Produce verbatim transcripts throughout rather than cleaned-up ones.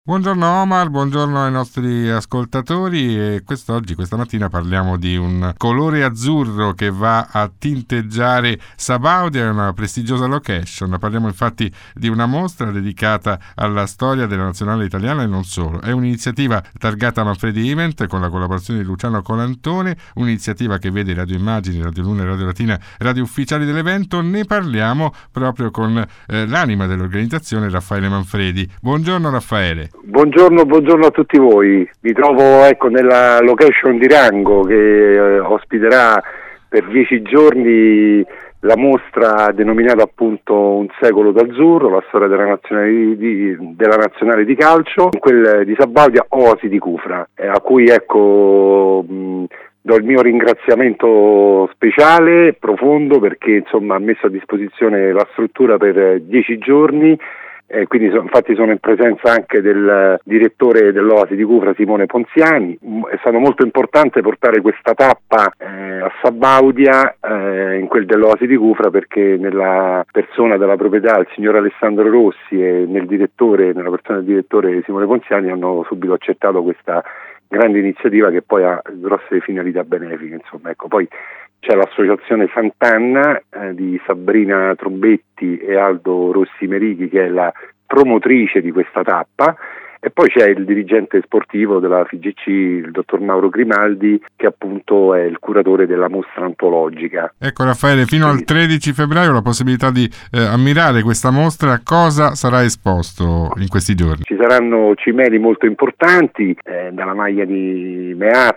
Buongiorno Omar, buongiorno ai nostri ascoltatori e quest'oggi, questa mattina parliamo di un colore azzurro che va a tinteggiare Sabaudia, una prestigiosa location. Parliamo infatti di una mostra dedicata alla storia della nazionale italiana e non solo. È un'iniziativa targata Manfredi Event con la collaborazione di Luciano Colantone, un'iniziativa che vede Radio Immagini, Radio Luna e Radio Latina, radio ufficiali dell'evento. Ne parliamo proprio con eh, l'anima dell'organizzazione, Raffaele Manfredi. Buongiorno Raffaele. Buongiorno, buongiorno a tutti voi. Mi trovo ecco, nella location di Rango che eh, ospiterà per dieci giorni la mostra denominata appunto Un secolo d'azzurro, la storia della nazionale di, di, della nazionale di calcio, quel di Sabaudia Oasi di Cufra, eh, a cui ecco mh, do il mio ringraziamento speciale, profondo, perché insomma ha messo a disposizione la struttura per dieci giorni. Eh, quindi so, infatti sono in presenza anche del direttore dell'Oasi di Cufra, Simone Ponziani. È stato molto importante portare questa tappa eh, a Sabaudia, eh, in quel dell'Oasi di Cufra, perché nella persona della proprietà, il signor Alessandro Rossi, e nel direttore, nella persona del direttore Simone Ponziani, hanno subito accettato questa grande iniziativa che poi ha grosse finalità benefiche. Insomma, ecco, poi c'è l'associazione Sant'Anna eh, di Sabrina Trombetti e Aldo Rossi Merichi, che è la promotrice di questa tappa, e poi c'è il dirigente sportivo della F G C, il dottor Mauro Grimaldi, che appunto è il curatore della mostra antologica. Ecco Raffaele, fino al tredici febbraio la possibilità di eh, ammirare questa mostra. Cosa sarà esposto in questi giorni? Ci saranno cimeli molto importanti, eh, dalla maglia di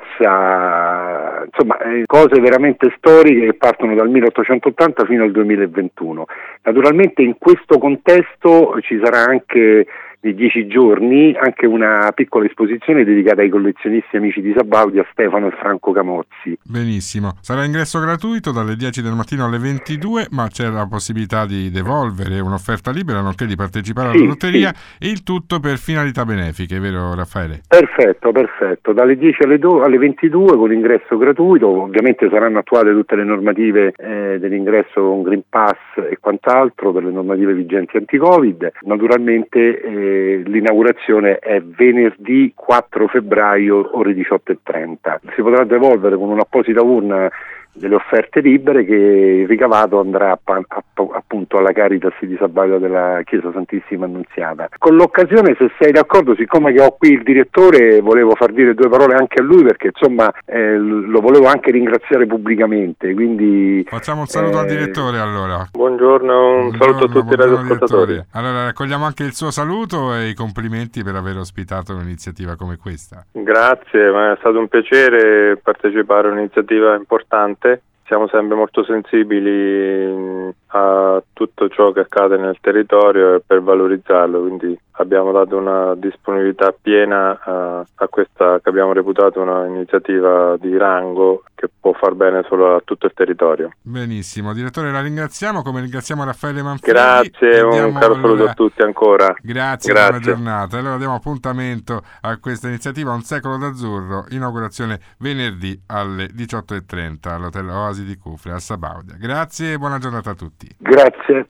Meazza, insomma eh, cose veramente storiche che partono dal milleottocentottanta fino al duemilaventuno. Naturalmente in questo contesto ci sarà anche di dieci giorni anche una piccola esposizione dedicata ai collezionisti amici di Sabaudia, Stefano e Franco Camozzi. Benissimo, sarà ingresso gratuito dalle dieci del mattino alle ventidue, ma c'è la possibilità di devolvere un'offerta libera nonché di partecipare alla sì, lotteria, sì. E il tutto per finalità benefiche, vero Raffaele? Perfetto, perfetto, dalle dieci alle, do- alle ventidue con ingresso gratuito. Ovviamente saranno attuate tutte le normative eh, dell'ingresso con Green Pass e quant'altro, per le normative vigenti anti-Covid. Naturalmente eh, l'inaugurazione è venerdì quattro febbraio ore diciotto e trenta. Si potrà devolvere con un'apposita urna delle offerte libere, che il ricavato andrà a, a, appunto alla Caritas di Sabaudia della Chiesa Santissima Annunziata. Con l'occasione, se sei d'accordo, siccome che ho qui il direttore, volevo far dire due parole anche a lui, perché insomma eh, lo volevo anche ringraziare pubblicamente, quindi facciamo un saluto eh... al direttore allora. Buongiorno, un buongiorno, saluto a tutti i radioascoltatori. Allora raccogliamo anche il suo saluto e i complimenti per aver ospitato un'iniziativa come questa. Grazie, ma è stato un piacere partecipare a un'iniziativa importante. Siamo sempre molto sensibili a tutto ciò che accade nel territorio e per valorizzarlo, quindi abbiamo dato una disponibilità piena a, a questa che abbiamo reputato un'iniziativa di rango che può far bene solo a tutto il territorio. Benissimo, direttore, la ringraziamo, come ringraziamo Raffaele Manfredi. Grazie, un caro saluto allora a tutti ancora. Grazie, Grazie. Buona giornata. Allora diamo appuntamento a questa iniziativa Un secolo d'azzurro, inaugurazione venerdì alle diciotto e trenta all'Hotel Oasi di Cufra a Sabaudia. Grazie e buona giornata a tutti. Grazie.